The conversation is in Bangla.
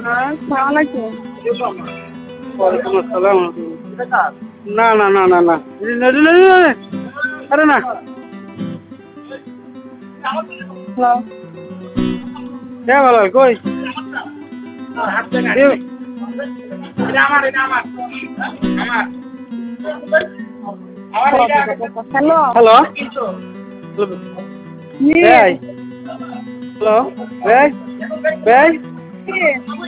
আসসালামু আলাইকুম। ওয়ালাইকুম আসসালাম। না না না না না আরে না হ্যালো। কে ভালো কই হ্যালো। হ্যালো জি। ভাই হ্যালো ভাই ভাই জি।